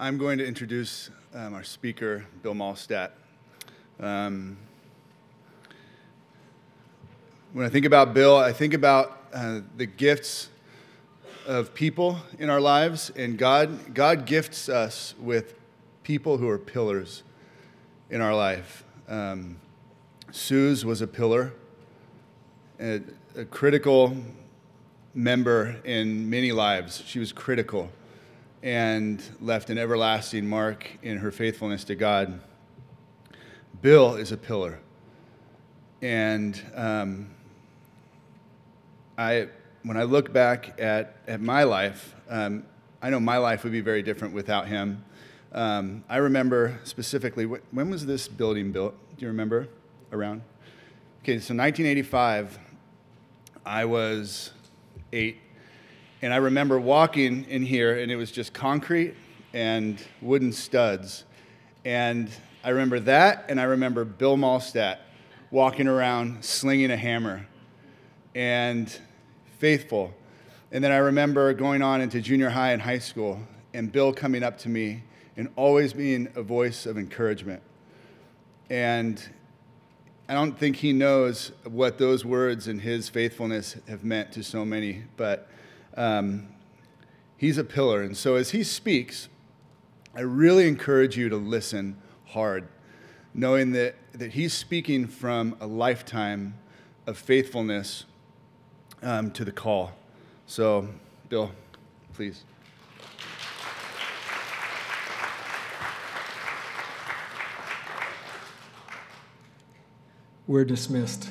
I'm going to introduce our speaker, Bill Malstatt. When I think about Bill, I think about the gifts of people in our lives, and God gifts us with people who are pillars in our life. Suze was a pillar, a critical member in many lives. She was critical and left an everlasting mark in her faithfulness to God. Bill is a pillar. And when I look back at my life, I know my life would be very different without him. I remember specifically, when was this building built? Do you remember around? Okay, so 1985, I was 8. And I remember walking in here, and it was just concrete and wooden studs. And I remember that, and I remember Bill Malstatt walking around slinging a hammer and faithful. And then I remember going on into junior high and high school, and Bill coming up to me and always being a voice of encouragement. And I don't think he knows what those words and his faithfulness have meant to so many, but he's a pillar. And so as he speaks, I really encourage you to listen hard, knowing that he's speaking from a lifetime of faithfulness to the call. So, Bill, please. We're dismissed.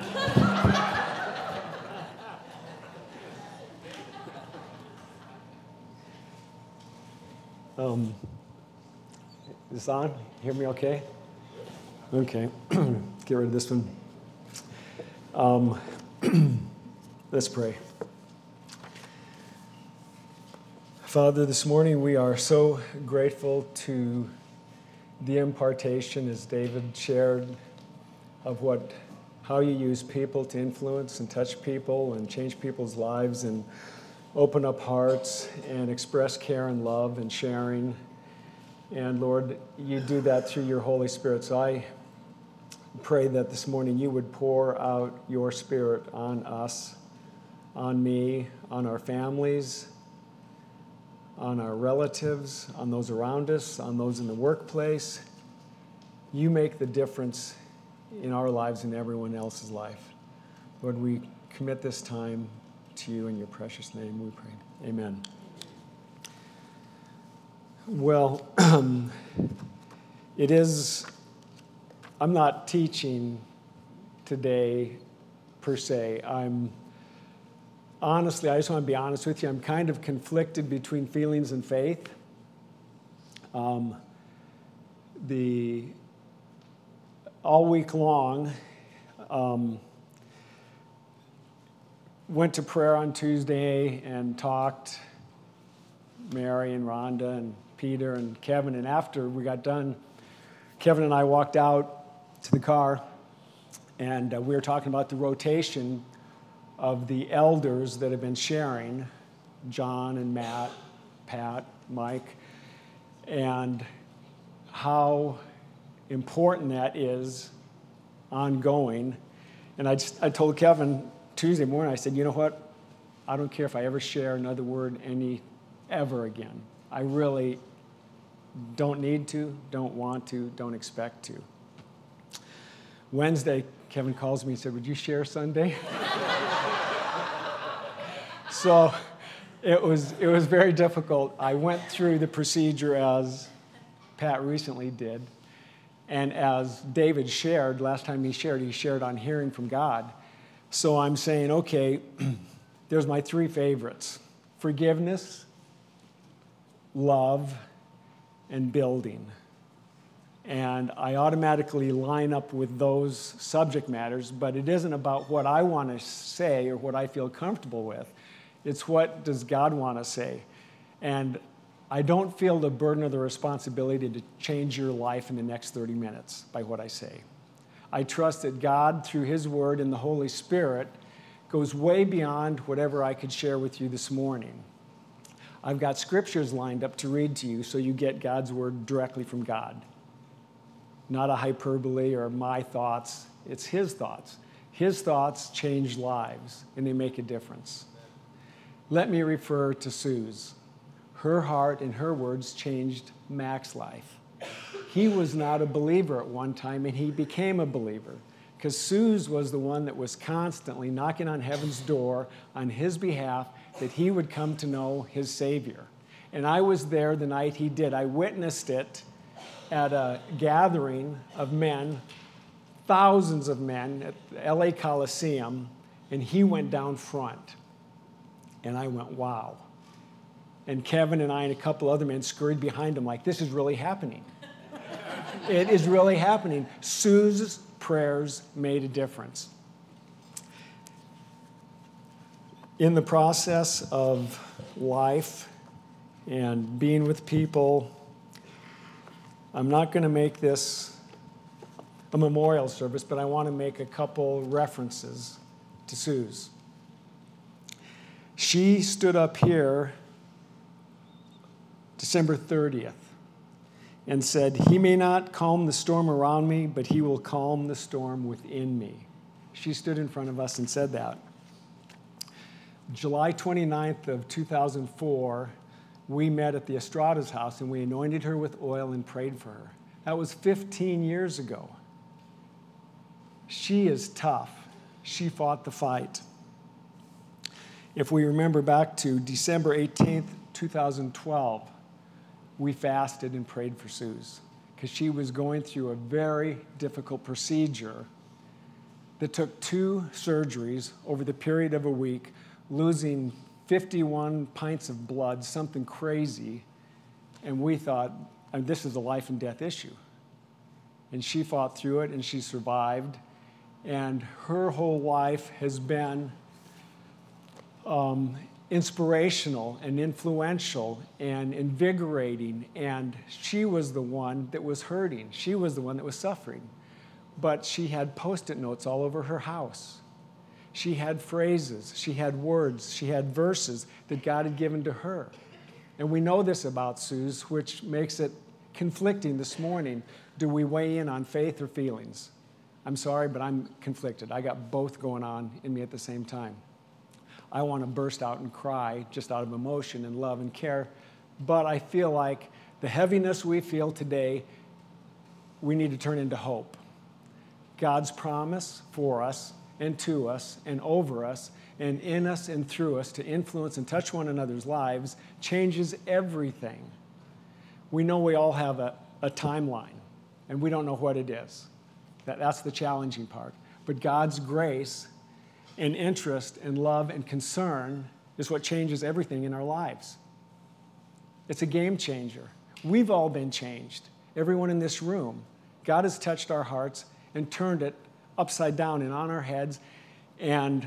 Is this on? Hear me okay? Okay. Get rid of this one. Let's pray. Father, this morning we are so grateful to the impartation, as David shared, of how you use people to influence and touch people and change people's lives and open up hearts and express care and love and sharing. And Lord, you do that through your Holy Spirit. So I pray that this morning you would pour out your Spirit on us, on me, on our families, on our relatives, on those around us, on those in the workplace. You make the difference in our lives and everyone else's life. Lord, we commit this time to you in your precious name, we pray. Amen. Well, I'm not teaching today per se. I just want to be honest with you, I'm kind of conflicted between feelings and faith. All week long, went to prayer on Tuesday and talked, Mary and Rhonda and Peter and Kevin, and after we got done, Kevin and I walked out to the car, and we were talking about the rotation of the elders that have been sharing, John and Matt, Pat, Mike, and how important that is ongoing. And I told Kevin Tuesday morning, I said, you know what? I don't care if I ever share another word ever again. I really don't need to, don't want to, don't expect to. Wednesday, Kevin calls me and said, would you share Sunday? So it was very difficult. I went through the procedure as Pat recently did. And as David shared, last time he shared on hearing from God. So I'm saying, okay, there's my 3 favorites: forgiveness, love, and building. And I automatically line up with those subject matters, but it isn't about what I want to say or what I feel comfortable with. It's what does God want to say. And I don't feel the burden or the responsibility to change your life in the next 30 minutes by what I say. I trust that God, through his word and the Holy Spirit, goes way beyond whatever I could share with you this morning. I've got scriptures lined up to read to you so you get God's word directly from God. Not a hyperbole or my thoughts. It's his thoughts. His thoughts change lives, and they make a difference. Let me refer to Suze. Her heart and her words changed Mac's life. He was not a believer at one time, and he became a believer because Suze was the one that was constantly knocking on heaven's door on his behalf that he would come to know his Savior. And I was there the night he did. I witnessed it at a gathering of men, thousands of men at the LA Coliseum, and he went down front. And I went, wow. And Kevin and I and a couple other men scurried behind him like, this is really happening. It is really happening. Sue's prayers made a difference. In the process of life and being with people, I'm not going to make this a memorial service, but I want to make a couple references to Suze. She stood up here December 30th and said, he may not calm the storm around me, but he will calm the storm within me. She stood in front of us and said that. July 29th of 2004, we met at the Estrada's house and we anointed her with oil and prayed for her. That was 15 years ago. She is tough. She fought the fight. If we remember back to December 18th, 2012, we fasted and prayed for Suze because she was going through a very difficult procedure that took 2 surgeries over the period of a week, losing 51 pints of blood, something crazy. And we thought, this is a life and death issue. And she fought through it and she survived. And her whole life has been inspirational and influential and invigorating, and she was the one that was hurting. She was the one that was suffering. But she had Post-it notes all over her house. She had phrases, she had words, she had verses that God had given to her. And we know this about Suze, which makes it conflicting this morning. Do we weigh in on faith or feelings? I'm sorry, but I'm conflicted. I got both going on in me at the same time. I want to burst out and cry just out of emotion and love and care. But I feel like the heaviness we feel today, we need to turn into hope. God's promise for us and to us and over us and in us and through us to influence and touch one another's lives changes everything. We know we all have a timeline, and we don't know what it is. That's the challenging part. But God's grace and interest and love and concern is what changes everything in our lives. It's a game changer. We've all been changed. Everyone in this room. God has touched our hearts and turned it upside down and on our heads. And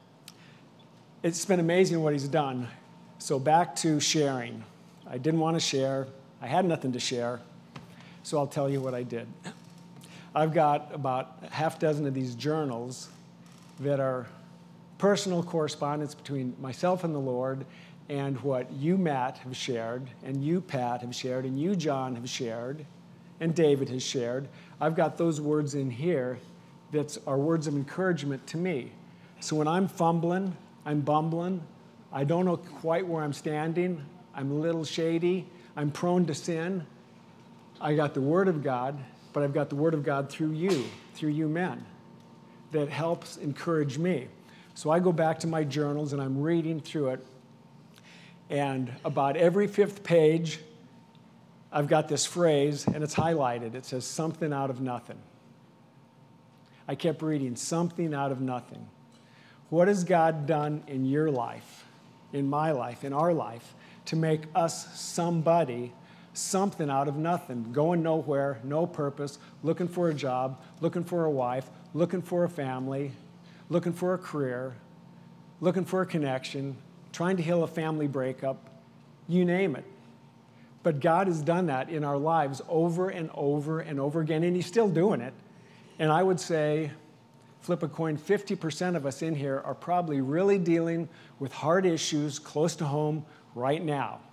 it's been amazing what he's done. So back to sharing. I didn't want to share. I had nothing to share. So I'll tell you what I did. I've got about a half dozen of these journals that are personal correspondence between myself and the Lord and what you, Matt, have shared, and you, Pat, have shared, and you, John, have shared, and David has shared. I've got those words in here that are words of encouragement to me. So when I'm fumbling, I'm bumbling, I don't know quite where I'm standing, I'm a little shady, I'm prone to sin, I got the Word of God, but I've got the Word of God through you men, that helps encourage me. So I go back to my journals and I'm reading through it. And about every 5th page, I've got this phrase and it's highlighted. It says, something out of nothing. I kept reading, something out of nothing. What has God done in your life, in my life, in our life, to make us somebody, something out of nothing, going nowhere, no purpose, looking for a job, looking for a wife, looking for a family, looking for a career, looking for a connection, trying to heal a family breakup, you name it. But God has done that in our lives over and over and over again, and he's still doing it. And I would say, flip a coin, 50% of us in here are probably really dealing with hard issues close to home right now.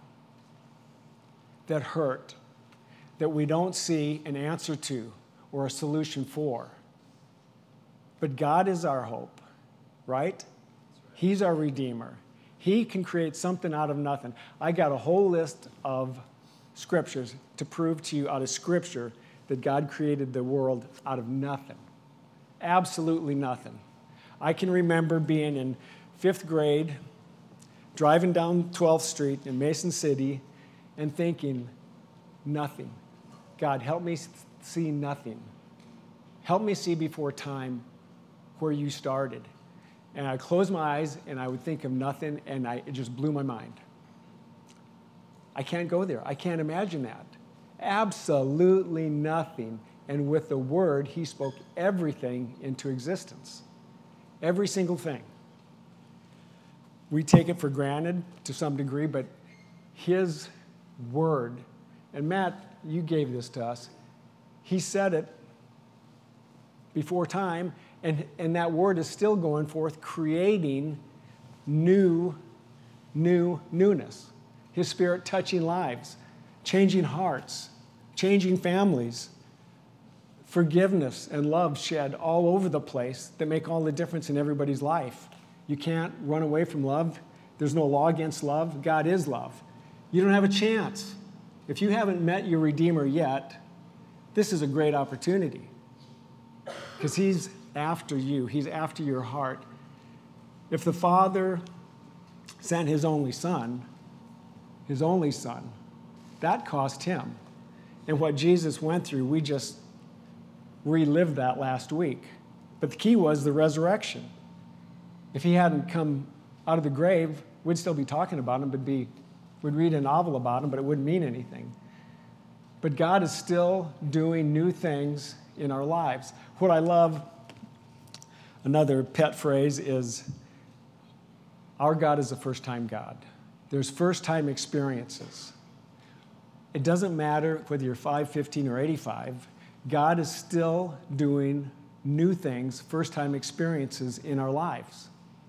that hurt, that we don't see an answer to or a solution for. But God is our hope, right? He's our Redeemer. He can create something out of nothing. I got a whole list of scriptures to prove to you out of Scripture that God created the world out of nothing. Absolutely nothing. I can remember being in 5th grade, driving down 12th Street in Mason City, and thinking, nothing. God, help me see nothing. Help me see before time where you started. And I'd close my eyes, and I would think of nothing, and it just blew my mind. I can't go there. I can't imagine that. Absolutely nothing. And with the Word, He spoke everything into existence. Every single thing. We take it for granted to some degree, but His Word, and Matt, you gave this to us, He said it before time, and that Word is still going forth, creating newness. His Spirit touching lives, changing hearts, changing families, forgiveness and love shed all over the place that make all the difference in everybody's life. You can't run away from love. There's no law against love. God is love. You don't have a chance. If you haven't met your Redeemer yet, this is a great opportunity because He's after you. He's after your heart. If the Father sent His only Son, that cost Him. And what Jesus went through, we just relived that last week. But the key was the resurrection. If He hadn't come out of the grave, we'd still be talking about Him, we'd read a novel about Him, but it wouldn't mean anything. But God is still doing new things in our lives. What I love, another pet phrase is, our God is a first-time God. There's first-time experiences. It doesn't matter whether you're 5, 15, or 85. God is still doing new things, first-time experiences in our lives.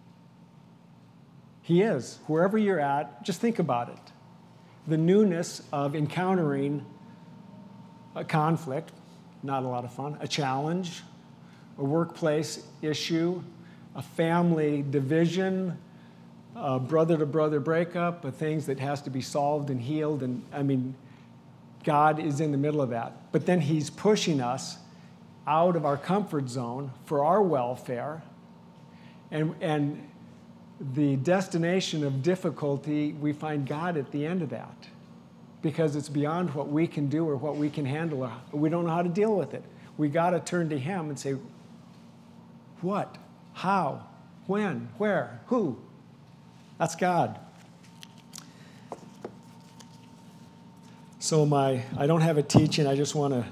He is. Wherever you're at, just think about it. The newness of encountering a conflict, not a lot of fun, a challenge, a workplace issue, a family division, a brother-to-brother breakup, of things that has to be solved and healed. And God is in the middle of that. But then He's pushing us out of our comfort zone for our welfare. And the destination of difficulty, we find God at the end of that. Because it's beyond what we can do or what we can handle. Or we don't know how to deal with it. We got to turn to Him and say, what? How? When? Where? Who? That's God. So I don't have a teaching. I just want to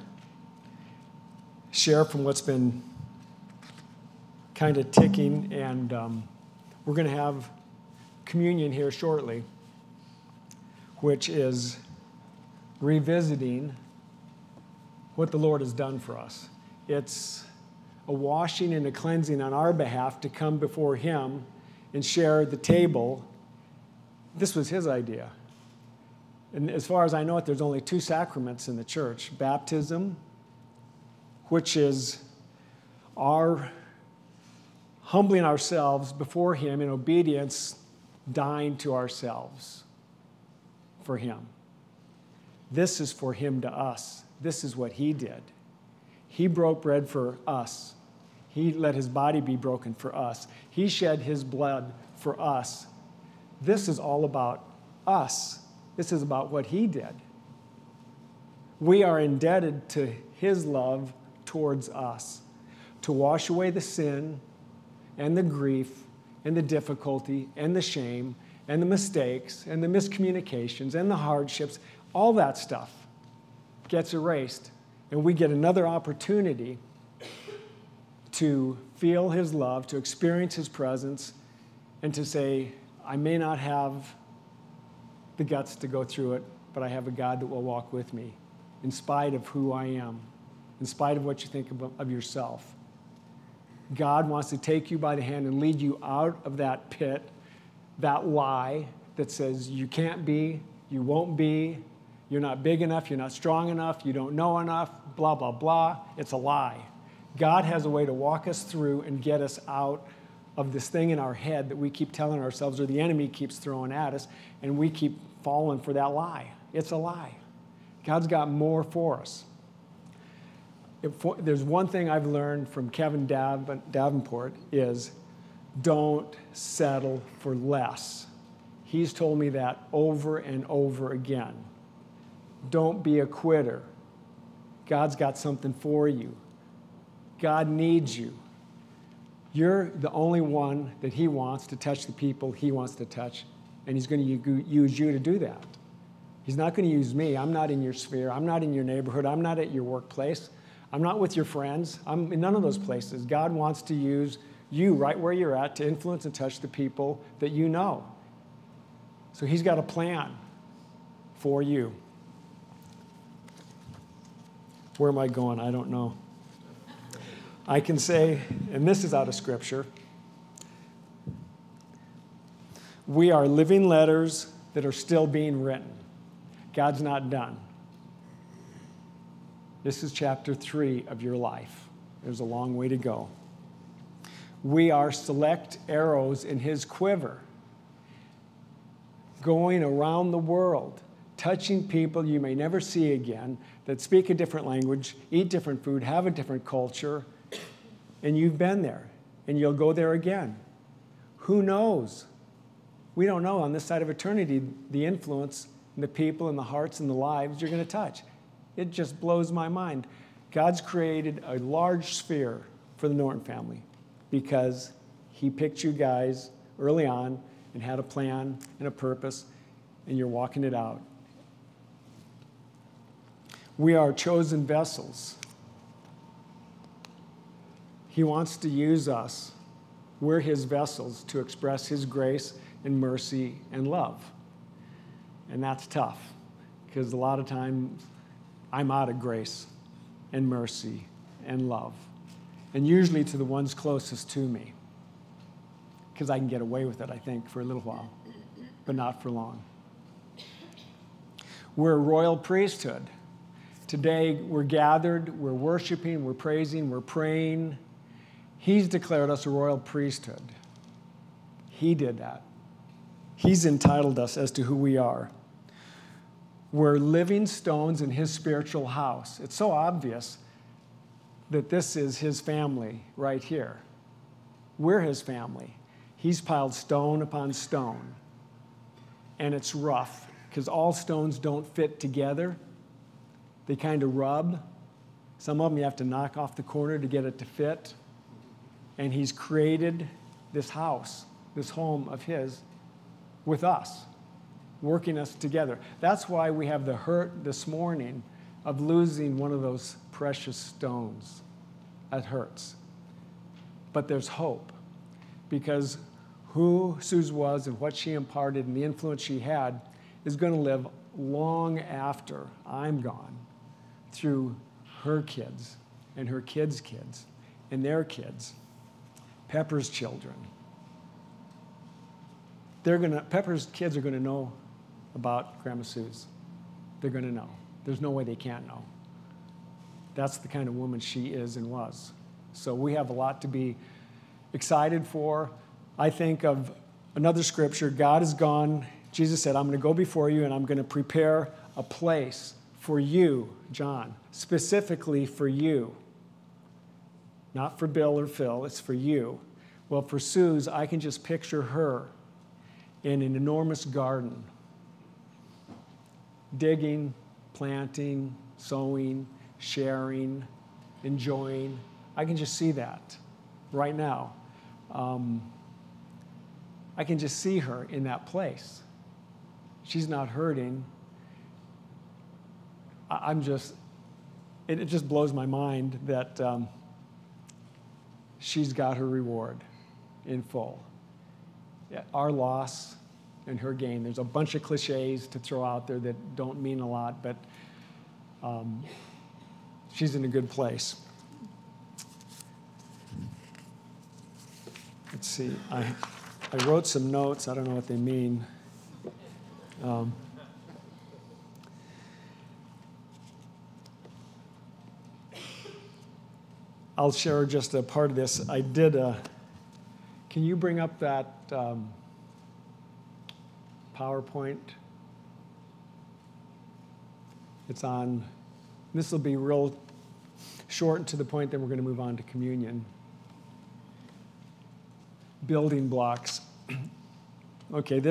share from what's been kind of ticking. And we're going to have communion here shortly, which is revisiting what the Lord has done for us. It's a washing and a cleansing on our behalf to come before Him and share the table. This was His idea. And as far as I know it, there's only 2 sacraments in the church. Baptism, which is our humbling ourselves before Him in obedience, dying to ourselves for Him. This is for Him to us. This is what He did. He broke bread for us. He let His body be broken for us. He shed His blood for us. This is all about us. This is about what He did. We are indebted to His love towards us to wash away the sin and the grief and the difficulty and the shame and the mistakes and the miscommunications and the hardships. All that stuff gets erased, and we get another opportunity to feel His love, to experience His presence, and to say, I may not have the guts to go through it, but I have a God that will walk with me in spite of who I am, in spite of what you think of yourself. God wants to take you by the hand and lead you out of that pit, that lie that says you can't be, you won't be, You're not big enough, you're not strong enough, you don't know enough, blah, blah, blah. It's a lie. God has a way to walk us through and get us out of this thing in our head that we keep telling ourselves or the enemy keeps throwing at us, and we keep falling for that lie. It's a lie. God's got more for us. There's one thing I've learned from Kevin Davenport is don't settle for less. He's told me that over and over again. Don't be a quitter. God's got something for you. God needs you. You're the only one that he wants to touch the people he wants to touch, and he's going to use you to do that. He's not going to use me. I'm not in your sphere. I'm not in your neighborhood. I'm not at your workplace. I'm not with your friends. I'm in none of those places. God wants to use you right where you're at to influence and touch the people that you know. So he's got a plan for you. Where am I going? I don't know. I can say, and this is out of Scripture, we are living letters that are still being written. God's not done. This is chapter 3 of your life. There's a long way to go. We are select arrows in his quiver, going around the world, touching people you may never see again, that speak a different language, eat different food, have a different culture, and you've been there, and you'll go there again. Who knows? We don't know on this side of eternity the influence and the people and the hearts and the lives you're going to touch. It just blows my mind. God's created a large sphere for the Norton family because he picked you guys early on and had a plan and a purpose, and you're walking it out. We are chosen vessels. He wants to use us. We're his vessels to express his grace and mercy and love. And that's tough because a lot of times I'm out of grace and mercy and love. And usually to the ones closest to me because I can get away with it, I think, for a little while, but not for long. We're a royal priesthood. Today we're gathered, we're worshiping, we're praising, we're praying. He's declared us a royal priesthood. He did that. He's entitled us as to who we are. We're living stones in his spiritual house. It's so obvious that this is his family right here. We're his family. He's piled stone upon stone. And it's rough because all stones don't fit together. They kind of rub. Some of them you have to knock off the corner to get it to fit. And he's created this house, this home of his, with us, working us together. That's why we have the hurt this morning of losing one of those precious stones. That hurts. But there's hope because who Suze was and what she imparted and the influence she had is going to live long after I'm gone through her kids and her kids' kids and their kids. Pepper's children. Pepper's kids are going to know about Grandma Suze. They're going to know. There's no way they can't know. That's the kind of woman she is and was. So we have a lot to be excited for. I think of another scripture. God is gone. Jesus said, I'm going to go before you and I'm going to prepare a place for you, John, specifically for you. Not for Bill or Phil, it's for you. Well, for Suze, I can just picture her in an enormous garden, digging, planting, sowing, sharing, enjoying. I can just see that right now. I can just see her in that place. She's not hurting. It just blows my mind that she's got her reward in full. Yeah, our loss and her gain. There's a bunch of cliches to throw out there that don't mean a lot, but she's in a good place. Let's see. I wrote some notes. I don't know what they mean. I'll share just a part of this. I did can you bring up that PowerPoint? It's on, this will be real short and to the point, then we're going to move on to communion. Building blocks. Okay,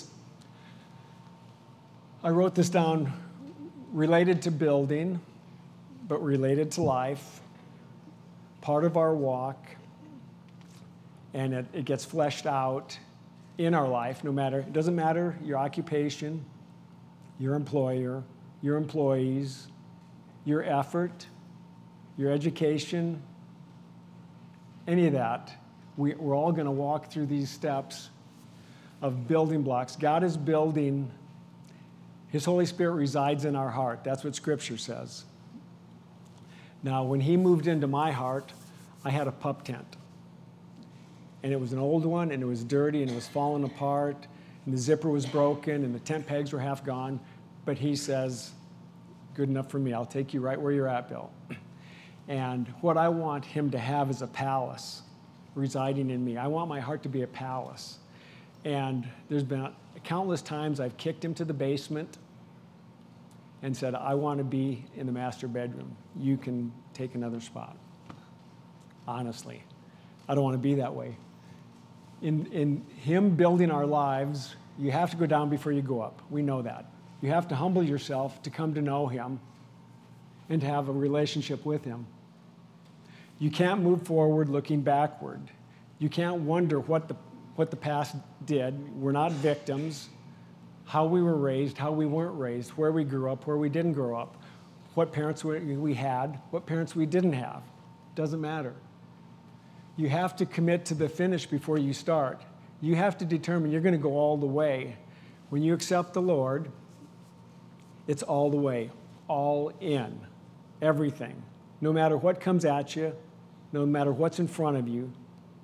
I wrote this down related to building, but related to life, part of our walk, and it gets fleshed out in our life, it doesn't matter your occupation, your employer, your employees, your effort, your education, any of that. We're all going to walk through these steps of building blocks. God is building. His Holy Spirit resides in our heart. That's what Scripture says. Now, when he moved into my heart, I had a pup tent. And it was an old one, and it was dirty, and it was falling apart, and the zipper was broken, and the tent pegs were half gone. But he says, good enough for me. I'll take you right where you're at, Bill. And what I want him to have is a palace residing in me. I want my heart to be a palace. And there's been countless times I've kicked him to the basement and said, I want to be in the master bedroom. You can take another spot. Honestly, I don't want to be that way. In him building our lives, you have to go down before you go up. We know that. You have to humble yourself to come to know him and to have a relationship with him. You can't move forward looking backward. You can't wonder what the past did. We're not victims. How we were raised, how we weren't raised, where we grew up, where we didn't grow up, what parents we had, what parents we didn't have. Doesn't matter. You have to commit to the finish before you start. You have to determine you're going to go all the way. When you accept the Lord, it's all the way, all in, everything. No matter what comes at you, no matter what's in front of you,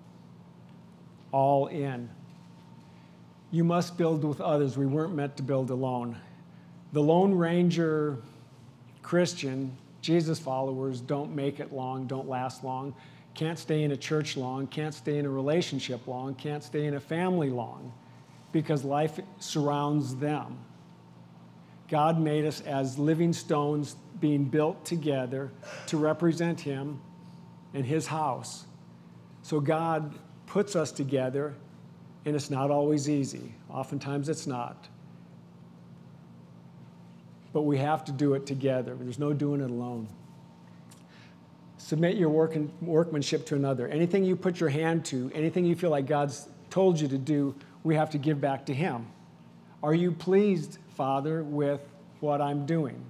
all in. You must build with others. We weren't meant to build alone. The Lone Ranger Christian, Jesus followers, don't make it long, don't last long, can't stay in a church long, can't stay in a relationship long, can't stay in a family long, because life surrounds them. God made us as living stones being built together to represent him and his house. So God puts us together, and it's not always easy. Oftentimes it's not. But we have to do it together. There's no doing it alone. Submit your workmanship to another. Anything you put your hand to, anything you feel like God's told you to do, we have to give back to him. Are you pleased, Father, with what I'm doing?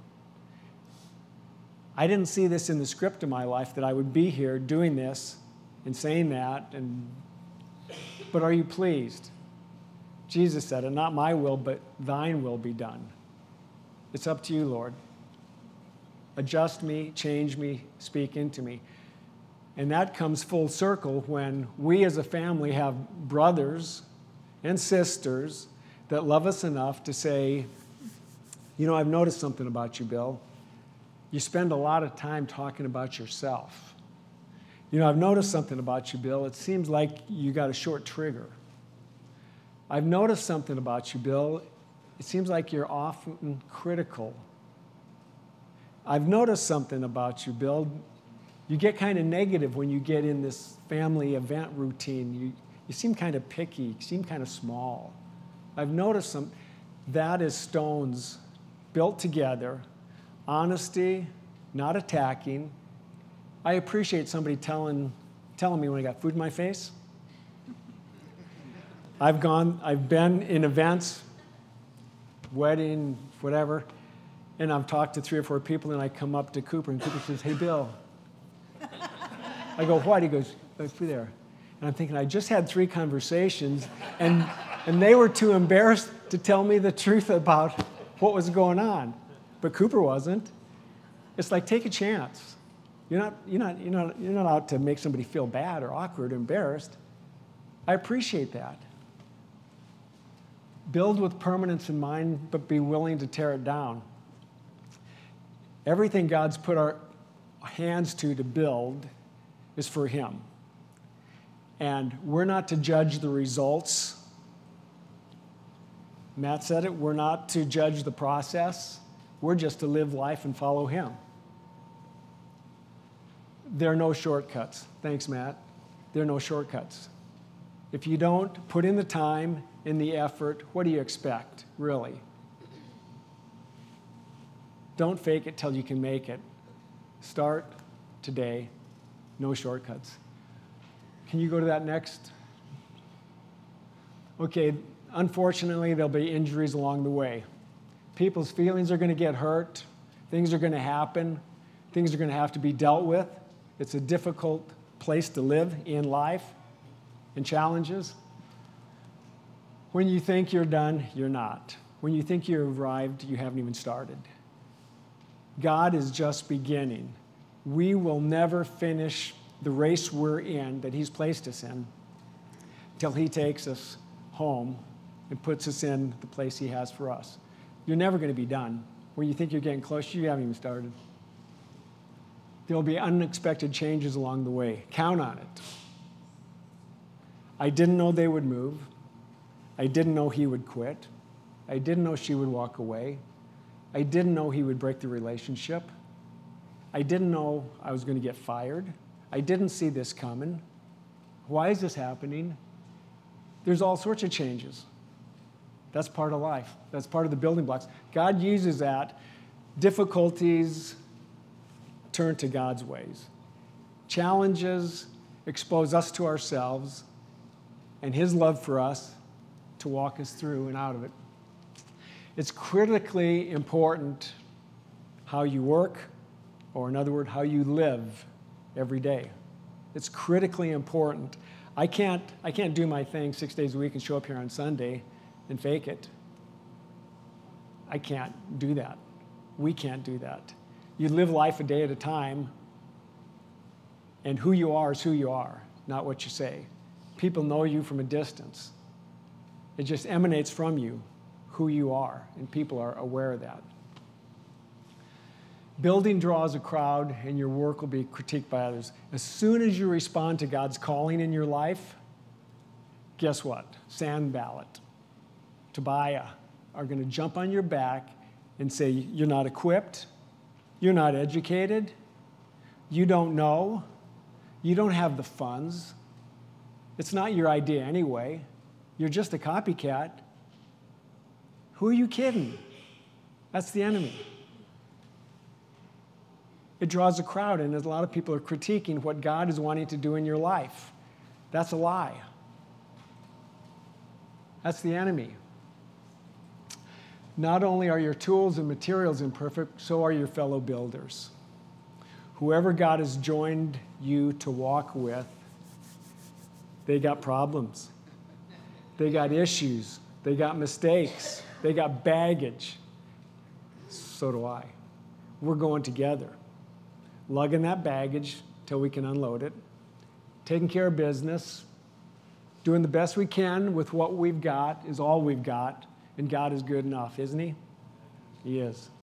I didn't see this in the script of my life that I would be here doing this and saying that, but are you pleased? Jesus said it, not my will, but thine will be done. It's up to you, Lord. Adjust me, change me, speak into me. And that comes full circle when we as a family have brothers and sisters that love us enough to say, you know, I've noticed something about you, Bill. You spend a lot of time talking about yourself. You know, I've noticed something about you, Bill. It seems like you got a short trigger. I've noticed something about you, Bill. It seems like you're often critical. I've noticed something about you, Bill. You get kind of negative when you get in this family event routine. You seem kind of picky. You seem kind of small. I've noticed that is stones built together, honesty, not attacking. I appreciate somebody telling me when I got food in my face. I've been in events, wedding, whatever, and I've talked to 3 or 4 people, and I come up to Cooper, and Cooper says, hey, Bill. I go, what? He goes, there's food there. And I'm thinking, I just had 3 conversations, and they were too embarrassed to tell me the truth about what was going on. But Cooper wasn't. It's like, take a chance. You're not out to make somebody feel bad or awkward or embarrassed. I appreciate that. Build with permanence in mind, but be willing to tear it down. Everything God's put our hands to build, is for Him. And we're not to judge the results. Matt said it, we're not to judge the process. We're just to live life and follow Him. There are no shortcuts. Thanks, Matt. There are no shortcuts. If you don't put in the time, in the effort, what do you expect, really? Don't fake it till you can make it. Start today. No shortcuts. Can you go to that next? Okay, unfortunately, there'll be injuries along the way. People's feelings are going to get hurt. Things are going to happen. Things are going to have to be dealt with. It's a difficult place to live in life and challenges. When you think you're done, you're not. When you think you've arrived, you haven't even started. God is just beginning. We will never finish the race we're in, that He's placed us in, till He takes us home and puts us in the place He has for us. You're never going to be done. When you think you're getting close, you haven't even started. There will be unexpected changes along the way. Count on it. I didn't know they would move. I didn't know he would quit. I didn't know she would walk away. I didn't know he would break the relationship. I didn't know I was going to get fired. I didn't see this coming. Why is this happening? There's all sorts of changes. That's part of life. That's part of the building blocks. God uses that. Difficulties turn to God's ways. Challenges expose us to ourselves and His love for us to walk us through and out of it. It's critically important how you work, or in other words, how you live every day. It's critically important. I can't do my thing 6 days a week and show up here on Sunday and fake it. I can't do that. We can't do that. You live life a day at a time, and who you are is who you are, not what you say. People know you from a distance. It just emanates from you, who you are, and people are aware of that. Building draws a crowd, and your work will be critiqued by others. As soon as you respond to God's calling in your life, guess what? Sanballat, Tobiah are going to jump on your back and say, you're not equipped, you're not educated, you don't know, you don't have the funds, it's not your idea anyway, you're just a copycat. Who are you kidding? That's the enemy. It draws a crowd, and a lot of people are critiquing what God is wanting to do in your life. That's a lie. That's the enemy. Not only are your tools and materials imperfect, so are your fellow builders. Whoever God has joined you to walk with, they got problems. They got issues. They got mistakes. They got baggage. So do I. We're going together, lugging that baggage till we can unload it, taking care of business, doing the best we can with what we've got is all we've got, and God is good enough, isn't He? He is.